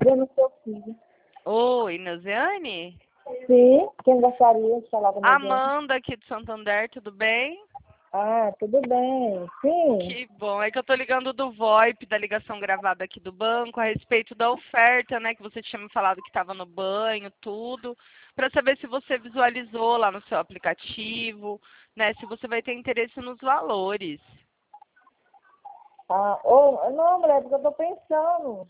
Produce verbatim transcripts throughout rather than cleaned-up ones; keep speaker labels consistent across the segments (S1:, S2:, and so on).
S1: vendo seu filho.
S2: Oi, Neuziane?
S1: Sim, quem gostaria de falar com a gente?
S2: Amanda aqui do Santander, tudo bem?
S1: Ah, tudo bem. Sim.
S2: Que bom. É que eu tô ligando do VoIP, da ligação gravada aqui do banco, a respeito da oferta, né? Que você tinha me falado que estava no banho, tudo. Para saber se você visualizou lá no seu aplicativo, né? Se você vai ter interesse nos valores.
S1: Ah, oh, não, mulher, porque eu tô pensando.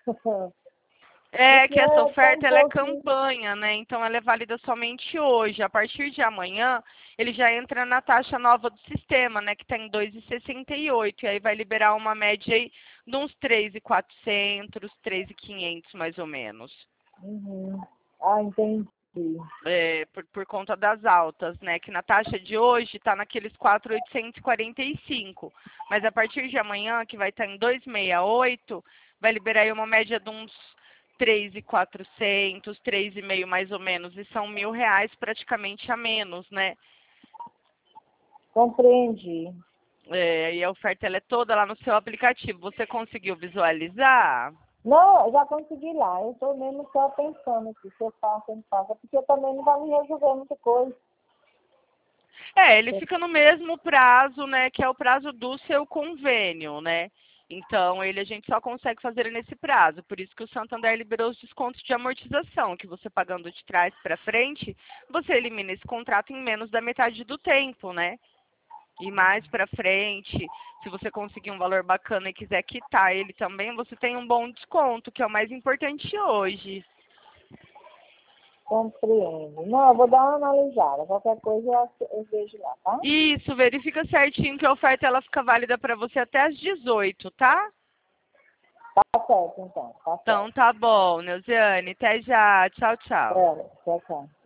S2: É
S1: Porque
S2: que essa
S1: tá um
S2: oferta ela é
S1: pouquinho.
S2: campanha, né? Então ela é válida somente hoje. A partir de amanhã, ele já entra na taxa nova do sistema, né? Que está em dois vírgula sessenta e oito. E aí vai liberar uma média aí de uns três mil e quatrocentos, três mil e quinhentos mais ou menos.
S1: Uhum. Ah, entendi.
S2: É, por, por conta das altas, né? Que na taxa de hoje está naqueles quatro mil oitocentos e quarenta e cinco. Mas a partir de amanhã, que vai estar em dois vírgula sessenta e oito, vai liberar aí uma média de uns três mil e quatrocentos, três e meio mais ou menos. E são mil reais praticamente a menos, né?
S1: Compreendi.
S2: É, e a oferta ela é toda lá no seu aplicativo. Você conseguiu visualizar?
S1: Não, eu já consegui lá. Eu estou mesmo só pensando aqui, se eu faço, eu não faço. Porque também não vai me resolver muita coisa.
S2: É, ele fica no mesmo prazo, né, que é o prazo do seu convênio, né? Então, ele a gente só consegue fazer nesse prazo. Por isso que o Santander liberou os descontos de amortização, que você pagando de trás para frente, você elimina esse contrato em menos da metade do tempo, né? E mais para frente, se você conseguir um valor bacana e quiser quitar ele também, você tem um bom desconto, que é o mais importante hoje.
S1: Compreendo. Não, eu vou dar uma analisada. Qualquer coisa eu, eu vejo lá, tá?
S2: Isso, verifica certinho que a oferta ela fica válida para você até às dezoito, tá?
S1: Tá certo, então. Tá
S2: Então
S1: certo.
S2: tá bom, Neuziane. Até já. Tchau, tchau.
S1: Pera, tchau, tchau.